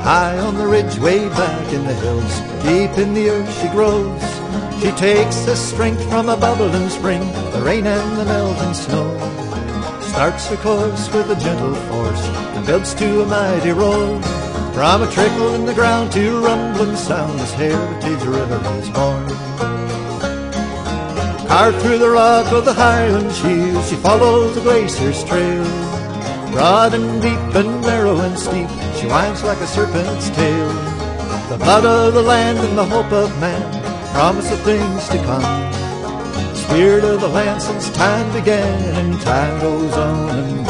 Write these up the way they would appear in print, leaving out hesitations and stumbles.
High on the ridge, way back in the hills, deep in the earth she grows. She takes the strength from a bubbling spring, the rain and the melting snow. Starts her course with a gentle force and builds to a mighty roar. From a trickle in the ground to rumbling sound, this Heritage River is born. Carved through the rock of the Highland Shield, she follows the glacier's trail. Broad and deep and narrow and steep, she winds like a serpent's tail. The blood of the land and the hope of man, promise of things to come. Spirit of the land since time began, and time goes on and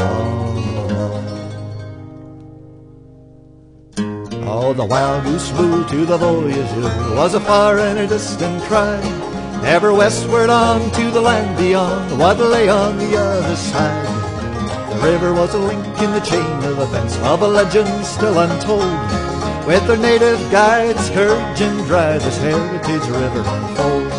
on. Oh, the wild goose flew to the voyageur, was a far and a distant cry. Ever westward on to the land beyond, what lay on the other side. The river was a link in the chain of events, of a legend still untold. With their native guides, courage and drive, this Heritage River unfolds.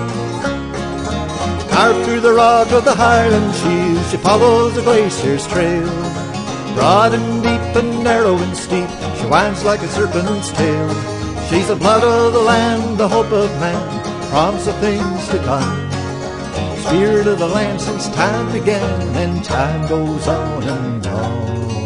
Carved through the rock of the Highland Shield, she follows the glacier's trail. Broad and deep and narrow and steep, she winds like a serpent's tail. She's the blood of the land, the hope of man, promise of things to come. Spirit of the land since time began, and time goes on and on.